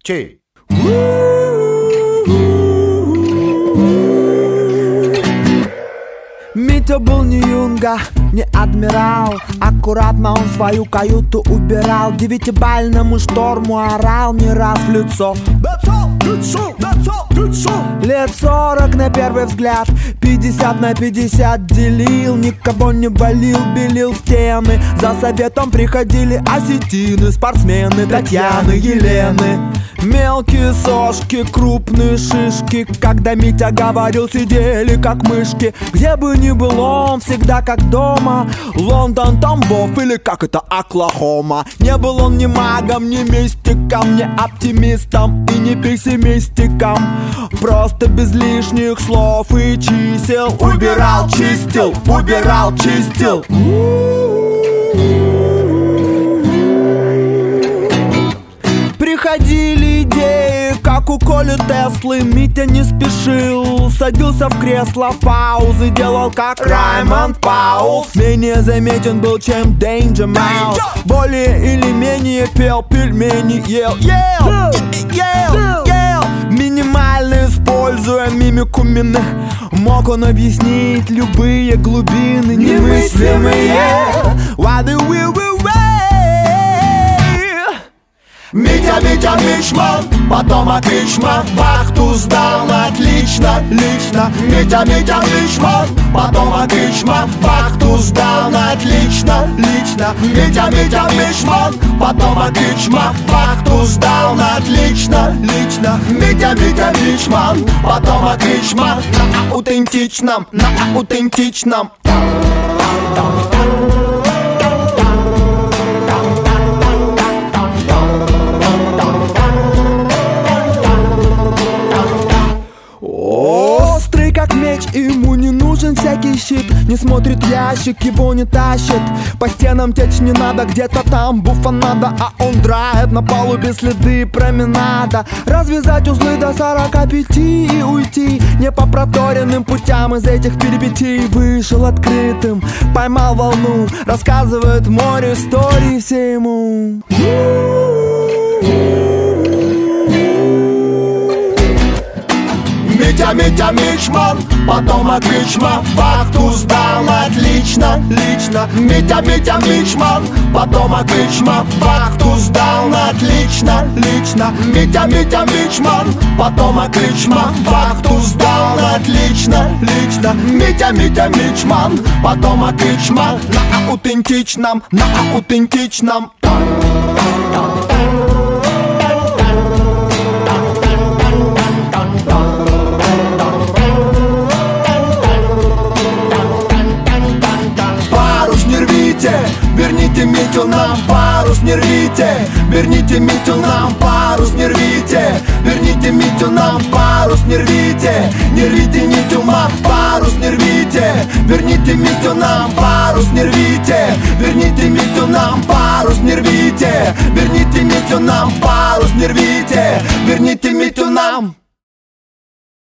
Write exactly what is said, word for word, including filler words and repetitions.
Чей? Митя был не юнга, не адмирал. Аккуратно он свою каюту убирал. Девятибальному шторму орал не раз в лицо. Лет сорок на первый взгляд, пятьдесят на пятьдесят делил. Никого не валил, белил стены. За советом приходили осетины, спортсмены, Татьяны, Елены. Мелкие сошки, крупные шишки. Когда Митя говорил, сидели как мышки. Где бы ни был он, всегда как дома. Лондон, Тамбов или как это Оклахома. Не был он ни магом, ни мистиком, ни оптимистом и не пессимистиком. Просто без лишних слов и чисел. Убирал, чистил, убирал, чистил. Приходили идеи, как у Коли Теслы. Митя не спешил, садился в кресло, паузы делал, как Раймонд Паулс. Менее заметен был, чем Danger Mouse. Более или менее пел, пельмени ел, ел, ел, ел. Минимально используя мимику мины, мог он объяснить любые глубины немыслимые. Why do we Митя, Митя, Мичман, потомок Ичман, вахту сдал отлично, лично. Митя, Митя, Мичман, потомок Ичман, вахту сдал отлично, лично. Митя, Митя, Мичман, потомок Ичман, вахту сдал отлично, лично. Митя, Митя, Мичман, потомок Ичман, на аутентичном, на аутентичном. Острый как меч, ему не нужен всякий щит. Не смотрит ящик, его не тащит. По стенам течь не надо, где-то там буфанада. А он драет на палубе следы променада. Развязать узлы до сорока пяти и уйти не по проторенным путям из этих перипетий. Вышел открытым, поймал волну, рассказывает море истории все ему. Митя, Митя, Мичман, потомок Ичман, вахту сдал отлично, лично. Митя, Митя, Мичман, потомок Ичман, вахту сдал отлично, лично. Митя, Митя, Мичман, потомок Ичман, вахту сдал отлично, лично. Митя, Митя, Мичман, потомок Ичман, на аутентичном, на аутентичном. Верните Митю нам, парус не рвите. Верните Митю нам, парус не рвите. Верните Митю нам, парус не рвите. Не рвите Митю нам, парус не рвите. Верните Митю нам, парус не рвите. Верните Митю нам, парус не рвите. Верните Митю нам, парус не рвите. Верните